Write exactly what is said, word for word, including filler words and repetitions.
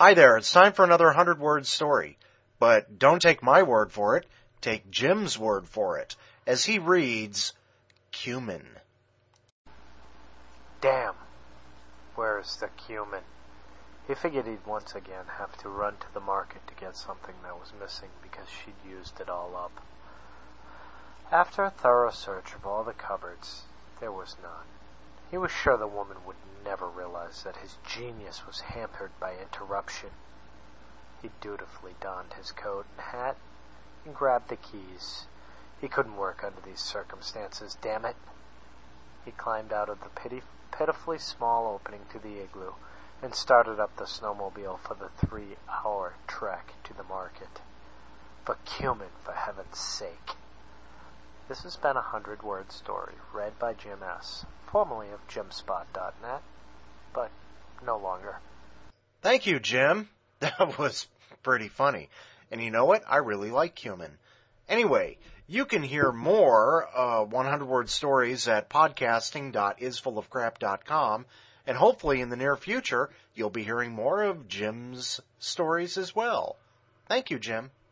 Hi there, it's time for another hundred-word story. But don't take my word for it, take Jim's word for it, as he reads, cumin. Damn, where's the cumin? He figured he'd once again have to run to the market to get something that was missing because she'd used it all up. After a thorough search of all the cupboards, there was none. He was sure the woman would never realize that his genius was hampered by interruption. He dutifully donned his coat and hat and grabbed the keys. He couldn't work under these circumstances, damn it. He climbed out of the pity, pitifully small opening to the igloo and started up the snowmobile for the three-hour trek to the market. For cumin, for heaven's sake. This has been a hundred-word story, read by Jim S., formerly of jim spot dot net, but no longer. Thank you, Jim. That was pretty funny. And you know what? I really like cumin. Anyway, you can hear more uh, hundred-word stories at podcasting dot is full of crap dot com, and hopefully in the near future, you'll be hearing more of Jim's stories as well. Thank you, Jim.